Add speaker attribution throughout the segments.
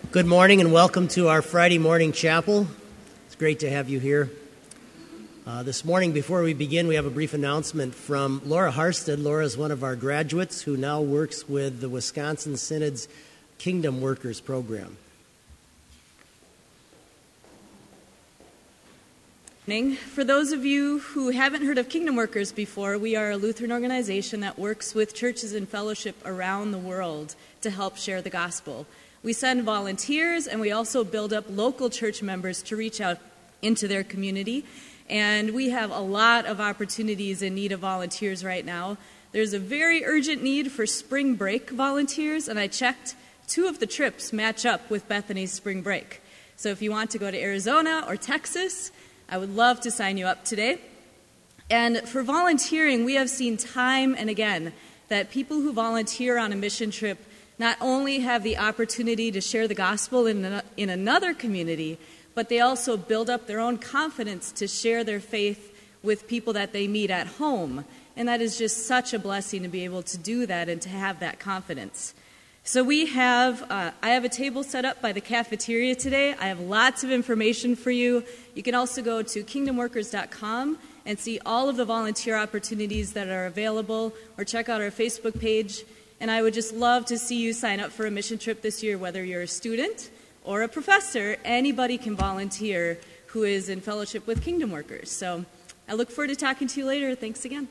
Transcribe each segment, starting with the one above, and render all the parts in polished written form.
Speaker 1: Good morning and welcome to our Friday morning chapel. It's great to have you here. This morning, before we begin, we have a brief announcement from Laura Harstead. Laura is one of our graduates who now works with the Wisconsin Synod's Kingdom Workers program.
Speaker 2: For those of you who haven't heard of Kingdom Workers before, we are a Lutheran organization that works with churches and fellowship around the world to help share the gospel. We send volunteers, and we also build up local church members to reach out into their community. And we have a lot of opportunities in need of volunteers right now. There's a very urgent need for spring break volunteers, and I checked 2 of the trips match up with Bethany's spring break. So if you want to go to Arizona or Texas, I would love to sign you up today. And for volunteering, we have seen time and again that people who volunteer on a mission trip not only have the opportunity to share the gospel in another community, but they also build up their own confidence to share their faith with people that they meet at home. And that is just such a blessing to be able to do that and to have that confidence. So I have a table set up by the cafeteria today. I have lots of information for you. You can also go to kingdomworkers.com and see all of the volunteer opportunities that are available, or check out our Facebook page. And I would just love to see you sign up for a mission trip this year, whether you're a student or a professor. Anybody can volunteer who is in fellowship with Kingdom Workers. So I look forward to talking to you later. Thanks again.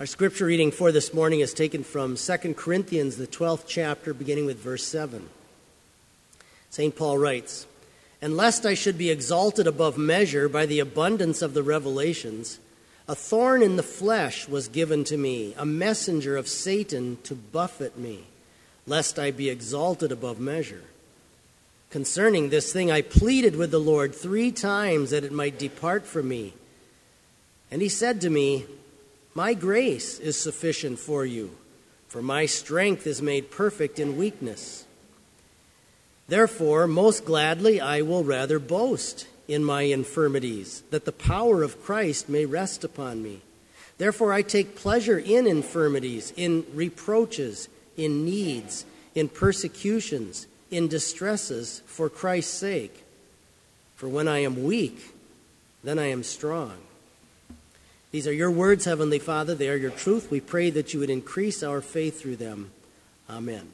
Speaker 1: Our scripture reading for this morning is taken from 2 Corinthians, the 12th chapter, beginning with verse 7. St. Paul writes, "And lest I should be exalted above measure by the abundance of the revelations, a thorn in the flesh was given to me, a messenger of Satan to buffet me, lest I be exalted above measure. Concerning this thing I pleaded with the Lord 3 times that it might depart from me. And he said to me, 'My grace is sufficient for you, for my strength is made perfect in weakness. Therefore, most gladly I will rather boast in my infirmities, that the power of Christ may rest upon me. Therefore I take pleasure in infirmities, in reproaches, in needs, in persecutions, in distresses for Christ's sake. For when I am weak, then I am strong.' These are your words, Heavenly Father. They are your truth. We pray that you would increase our faith through them. Amen."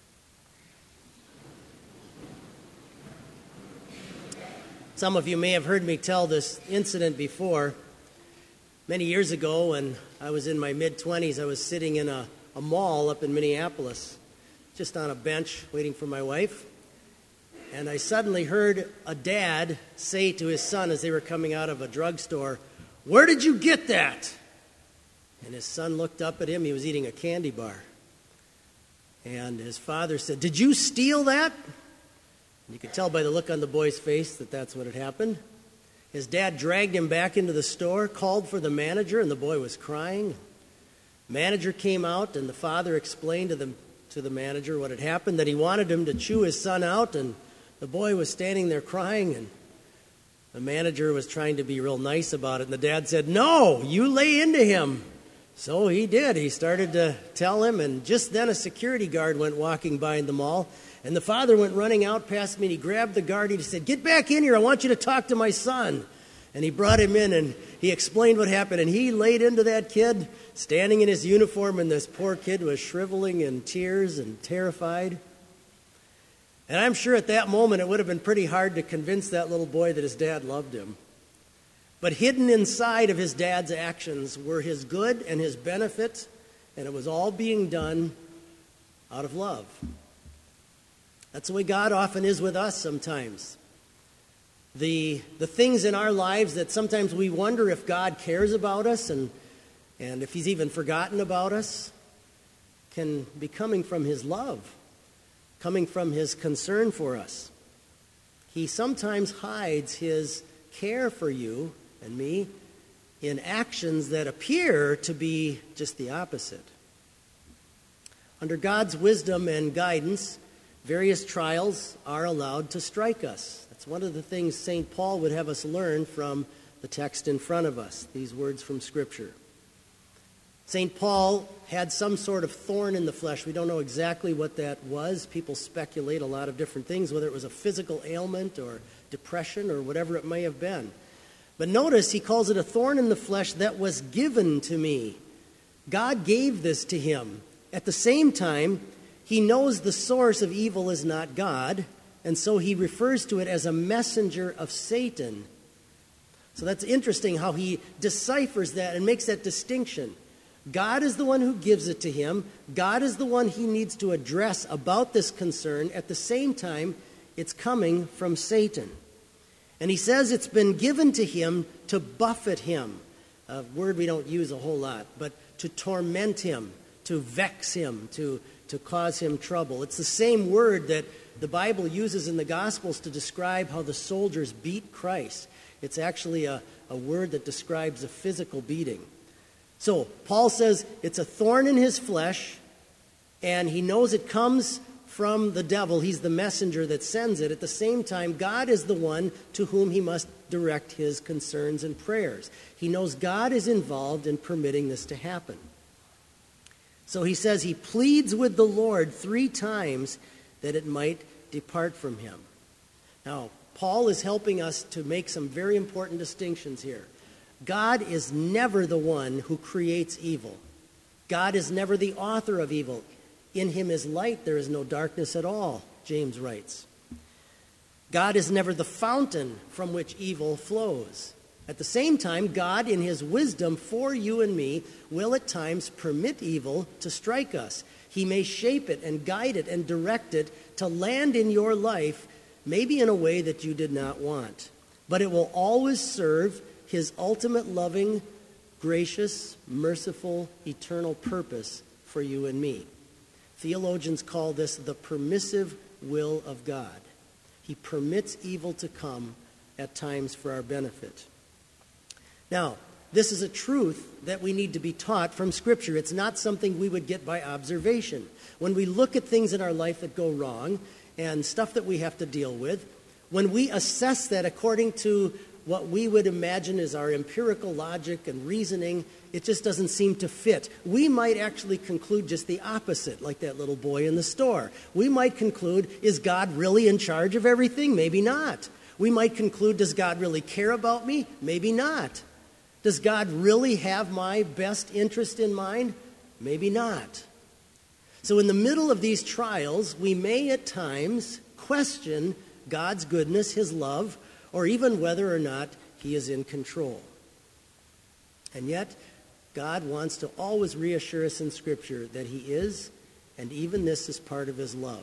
Speaker 1: Some of you may have heard me tell this incident before. Many years ago, when I was in my mid-20s, I was sitting in a mall up in Minneapolis, just on a bench waiting for my wife. And I suddenly heard a dad say to his son as they were coming out of a drugstore, "Where did you get that?" And his son looked up at him. He was eating a candy bar. And his father said, "Did you steal that?" And you could tell by the look on the boy's face that that's what had happened. His dad dragged him back into the store, called for the manager, and the boy was crying. Manager came out, and the father explained to the manager what had happened, that he wanted him to chew his son out, and the boy was standing there crying, and the manager was trying to be real nice about it, and the dad said, "No, you lay into him." So he did. He started to tell him, and just then a security guard went walking by in the mall, and the father went running out past me, and he grabbed the guard, and he said, "Get back in here, I want you to talk to my son." And he brought him in, and he explained what happened, and he laid into that kid, standing in his uniform, and this poor kid was shriveling in tears and terrified. And I'm sure at that moment it would have been pretty hard to convince that little boy that his dad loved him. But hidden inside of his dad's actions were his good and his benefit, and it was all being done out of love. That's the way God often is with us sometimes. The things in our lives that sometimes we wonder if God cares about us and if he's even forgotten about us can be coming from his love, coming from his concern for us. He sometimes hides his care for you and me in actions that appear to be just the opposite. Under God's wisdom and guidance, various trials are allowed to strike us. That's one of the things St. Paul would have us learn from the text in front of us, these words from Scripture. St. Paul had some sort of thorn in the flesh. We don't know exactly what that was. People speculate a lot of different things, whether it was a physical ailment or depression or whatever it may have been. But notice he calls it a thorn in the flesh that was given to me. God gave this to him. At the same time, he knows the source of evil is not God, and so he refers to it as a messenger of Satan. So that's interesting how he deciphers that and makes that distinction. God is the one who gives it to him. God is the one he needs to address about this concern. At the same time, it's coming from Satan. And he says it's been given to him to buffet him, a word we don't use a whole lot, but to torment him, to vex him, to cause him trouble. It's the same word that the Bible uses in the Gospels to describe how the soldiers beat Christ. It's actually a word that describes a physical beating. So Paul says it's a thorn in his flesh, and he knows it comes from the devil. He's the messenger that sends it. At the same time, God is the one to whom he must direct his concerns and prayers. He knows God is involved in permitting this to happen. So he says he pleads with the Lord 3 times that it might depart from him. Now, Paul is helping us to make some very important distinctions here. God is never the one who creates evil. God is never the author of evil. In him is light, there is no darkness at all, James writes. God is never the fountain from which evil flows. At the same time, God, in his wisdom for you and me, will at times permit evil to strike us. He may shape it and guide it and direct it to land in your life, maybe in a way that you did not want. But it will always serve his ultimate loving, gracious, merciful, eternal purpose for you and me. Theologians call this the permissive will of God. He permits evil to come at times for our benefit. Now, this is a truth that we need to be taught from Scripture. It's not something we would get by observation. When we look at things in our life that go wrong and stuff that we have to deal with, when we assess that according to what we would imagine is our empirical logic and reasoning, it just doesn't seem to fit. We might actually conclude just the opposite, like that little boy in the store. We might conclude, is God really in charge of everything? Maybe not. We might conclude, does God really care about me? Maybe not. Does God really have my best interest in mind? Maybe not. So in the middle of these trials, we may at times question God's goodness, his love, or even whether or not he is in control. And yet, God wants to always reassure us in Scripture that he is, and even this is part of his love.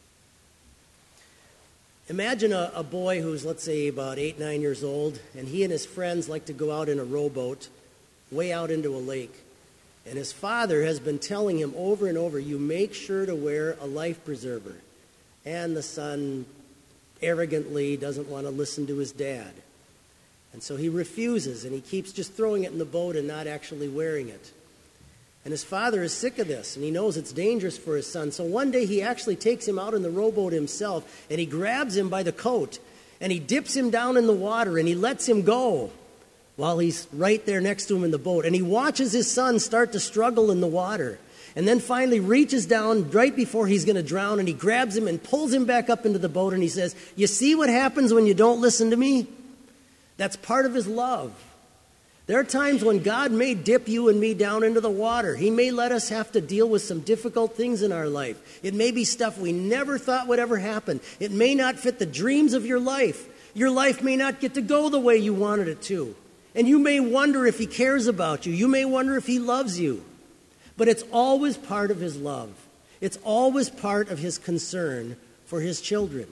Speaker 1: Imagine a boy who's, let's say, about 8, 9 years old, and he and his friends like to go out in a rowboat way out into a lake. And his father has been telling him over and over, you make sure to wear a life preserver. And the son arrogantly doesn't want to listen to his dad. And so he refuses, and he keeps just throwing it in the boat and not actually wearing it. And his father is sick of this, and he knows it's dangerous for his son. So one day he actually takes him out in the rowboat himself, and he grabs him by the coat, and he dips him down in the water, and he lets him go while he's right there next to him in the boat. And he watches his son start to struggle in the water, and then finally reaches down right before he's going to drown, and he grabs him and pulls him back up into the boat, and he says, you see what happens when you don't listen to me? That's part of his love. There are times when God may dip you and me down into the water. He may let us have to deal with some difficult things in our life. It may be stuff we never thought would ever happen. It may not fit the dreams of your life. Your life may not get to go the way you wanted it to. And you may wonder if he cares about you. You may wonder if he loves you. But it's always part of his love. It's always part of his concern for his children.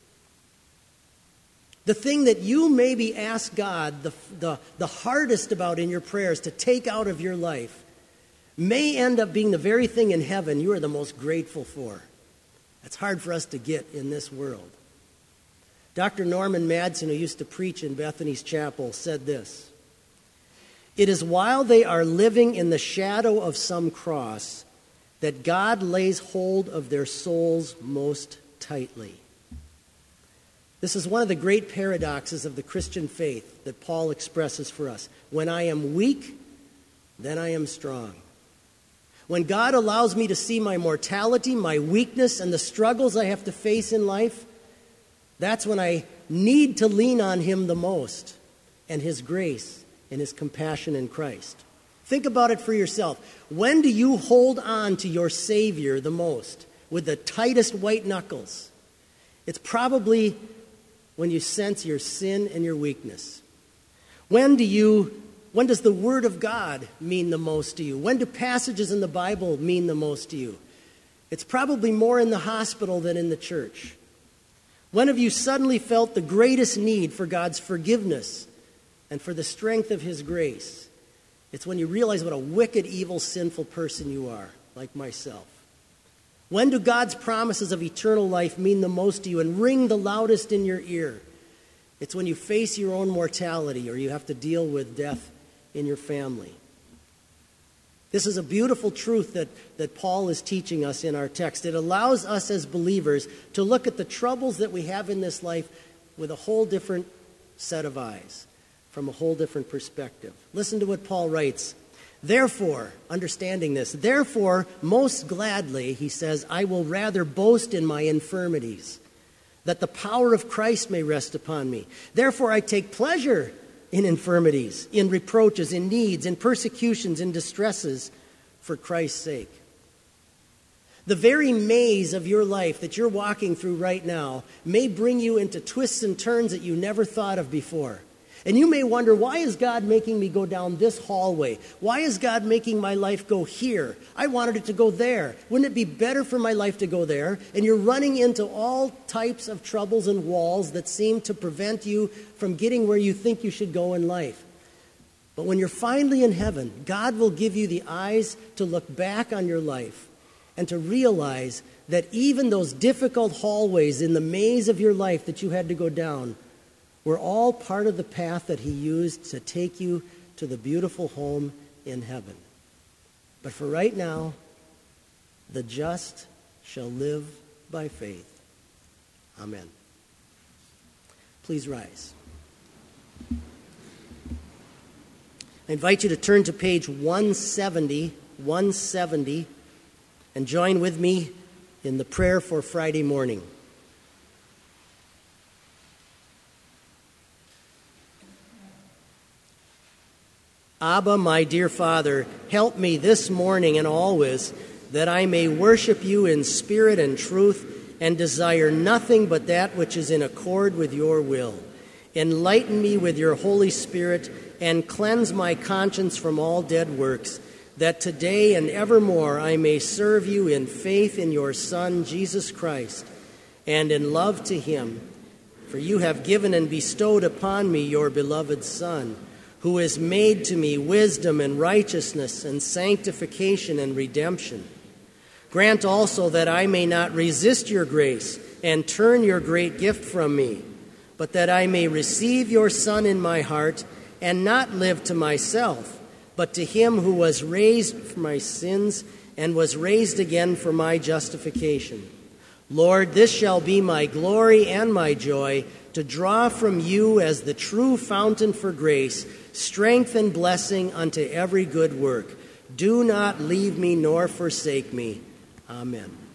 Speaker 1: The thing that you maybe ask God the hardest about in your prayers to take out of your life may end up being the very thing in heaven you are the most grateful for. That's hard for us to get in this world. Dr. Norman Madsen, who used to preach in Bethany's Chapel, said this: it is while they are living in the shadow of some cross that God lays hold of their souls most tightly. This is one of the great paradoxes of the Christian faith that Paul expresses for us. When I am weak, then I am strong. When God allows me to see my mortality, my weakness, and the struggles I have to face in life, that's when I need to lean on him the most, and his grace and his compassion in Christ. Think about it for yourself. When do you hold on to your Savior the most, with the tightest white knuckles? It's probably when you sense your sin and your weakness. When does the Word of God mean the most to you? When do passages in the Bible mean the most to you? It's probably more in the hospital than in the church. When have you suddenly felt the greatest need for God's forgiveness and for the strength of his grace? It's when you realize what a wicked, evil, sinful person you are, like myself. When do God's promises of eternal life mean the most to you and ring the loudest in your ear? It's when you face your own mortality or you have to deal with death in your family. This is a beautiful truth that Paul is teaching us in our text. It allows us as believers to look at the troubles that we have in this life with a whole different set of eyes, from a whole different perspective. Listen to what Paul writes. Therefore, understanding this, therefore, most gladly, he says, I will rather boast in my infirmities, that the power of Christ may rest upon me. Therefore, I take pleasure in infirmities, in reproaches, in needs, in persecutions, in distresses, for Christ's sake. The very maze of your life that you're walking through right now may bring you into twists and turns that you never thought of before. And you may wonder, why is God making me go down this hallway? Why is God making my life go here? I wanted it to go there. Wouldn't it be better for my life to go there? And you're running into all types of troubles and walls that seem to prevent you from getting where you think you should go in life. But when you're finally in heaven, God will give you the eyes to look back on your life and to realize that even those difficult hallways in the maze of your life that you had to go down were all part of the path that he used to take you to the beautiful home in heaven. But for right now, the just shall live by faith. Amen. Please rise. I invite you to turn to page 170, and join with me in the prayer for Friday morning. Abba, my dear Father, help me this morning and always, that I may worship you in spirit and truth and desire nothing but that which is in accord with your will. Enlighten me with your Holy Spirit and cleanse my conscience from all dead works, that today and evermore I may serve you in faith in your Son, Jesus Christ, and in love to him. For you have given and bestowed upon me your beloved Son, who has made to me wisdom and righteousness and sanctification and redemption. Grant also that I may not resist your grace and turn your great gift from me, but that I may receive your Son in my heart and not live to myself, but to him who was raised for my sins and was raised again for my justification. Lord, this shall be my glory and my joy, to draw from you as the true fountain for grace, strength and blessing unto every good work. Do not leave me nor forsake me. Amen.